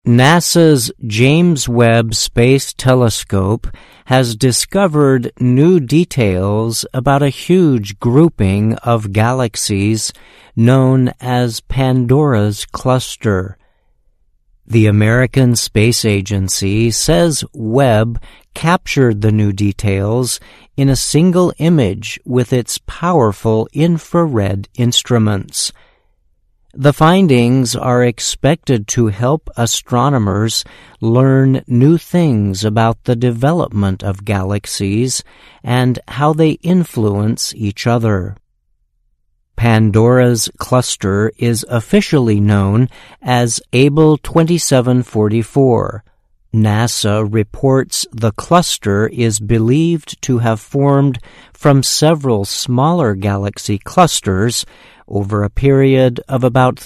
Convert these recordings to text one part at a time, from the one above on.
NASA's James Webb Space Telescope has discovered new details about a huge grouping of galaxies known as Pandora's Cluster. The American Space Agency says Webb captured the new details in a single image with its powerful infrared instruments. The findings are expected to help astronomers learn new things about the development of galaxies and how they influence each other. Pandora's cluster is officially known as Abell 2744. NASA reports the cluster is believed to have formed from several smaller galaxy clusters over a period of about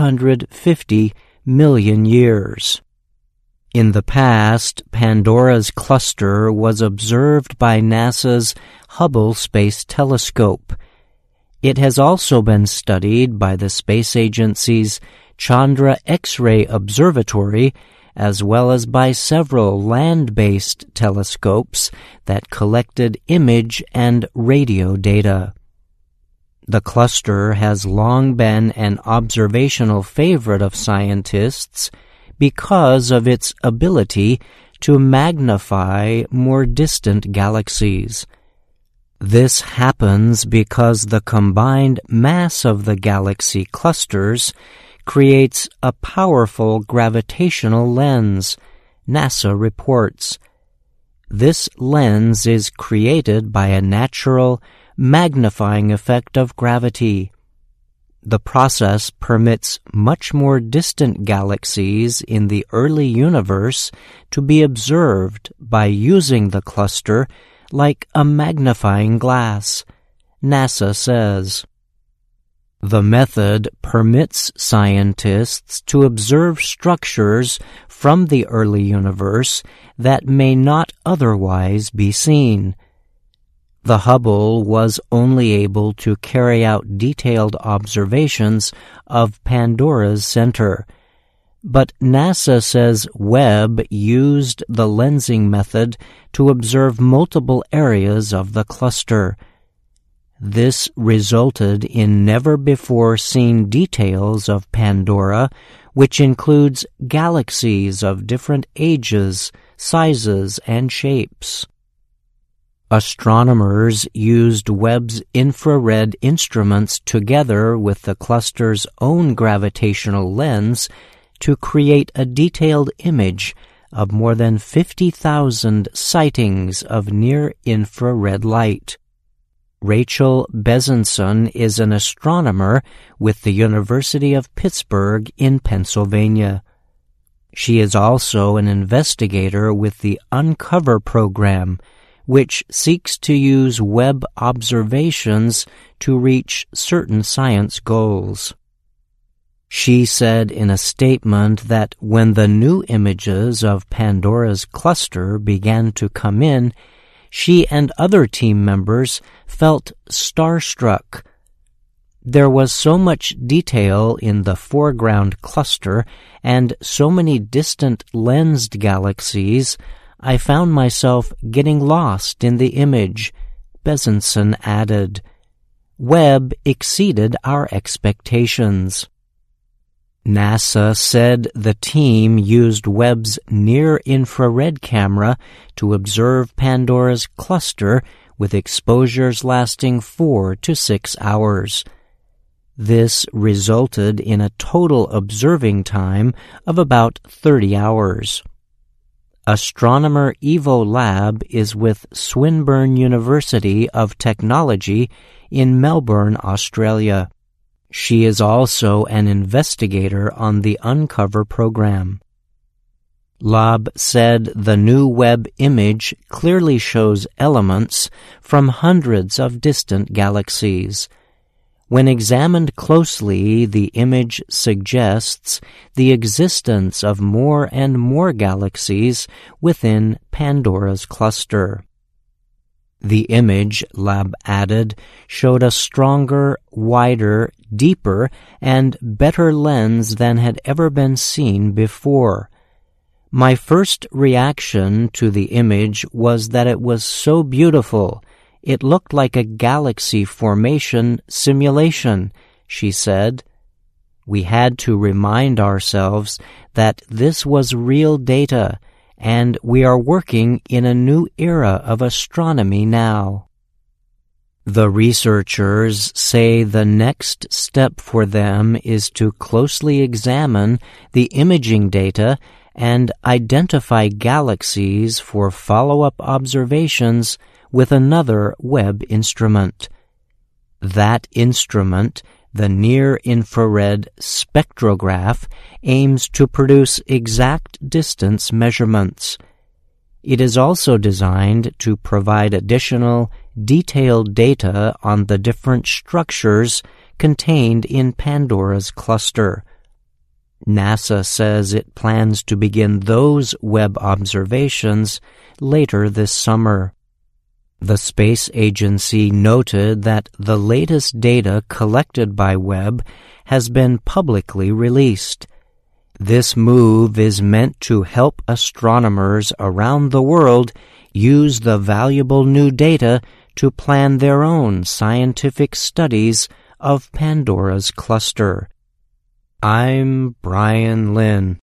350 million years. In the past, Pandora's cluster was observed by NASA's Hubble Space Telescope. It has also been studied by the space agency's Chandra X-ray Observatory, as well as by several land-based telescopes that collected image and radio data. The cluster has long been an observational favorite of scientists because of its ability to magnify more distant galaxies. This happens because the combined mass of the galaxy clusters creates a powerful gravitational lens, NASA reports. This lens is created by a natural magnifying effect of gravity. The process permits much more distant galaxies in the early universe to be observed by using the cluster like a magnifying glass, NASA says. The method permits scientists to observe structures from the early universe that may not otherwise be seen. The Hubble was only able to carry out detailed observations of Pandora's center, but NASA says Webb used the lensing method to observe multiple areas of the cluster. This resulted in never-before-seen details of Pandora, which includes galaxies of different ages, sizes, and shapes. Astronomers used Webb's infrared instruments together with the cluster's own gravitational lens to create a detailed image of more than 50,000 sightings of near-infrared light. Rachel Bezenson is an astronomer with the University of Pittsburgh in Pennsylvania. She is also an investigator with the Uncover program, which seeks to use Webb observations to reach certain science goals. She said in a statement that when the new images of Pandora's cluster began to come in, she and other team members felt starstruck. There was so much detail in the foreground cluster and so many distant lensed galaxies, I found myself getting lost in the image, Bezenson added. Webb exceeded our expectations. NASA said the team used Webb's near-infrared camera to observe Pandora's cluster with exposures lasting 4 to 6 hours. This resulted in a total observing time of about 30 hours. Astronomer Evo Lab is with Swinburne University of Technology in Melbourne, Australia. She is also an investigator on the Uncover program. Lab said the new Webb image clearly shows elements from hundreds of distant galaxies. When examined closely, the image suggests the existence of more and more galaxies within Pandora's cluster. The image, Lab added, showed a stronger, wider, deeper, and better lens than had ever been seen before. My first reaction to the image was that it was so beautiful. It looked like a galaxy formation simulation, she said. We had to remind ourselves that this was real data, and we are working in a new era of astronomy now. The researchers say the next step for them is to closely examine the imaging data and identify galaxies for follow-up observations with another Webb instrument. That instrument, the near-infrared spectrograph, aims to produce exact distance measurements. It is also designed to provide additional, detailed data on the different structures contained in Pandora's cluster. NASA says it plans to begin those Webb observations later this summer. The space agency noted that the latest data collected by Webb has been publicly released. This move is meant to help astronomers around the world use the valuable new data to plan their own scientific studies of Pandora's cluster. I'm Brian Lynn.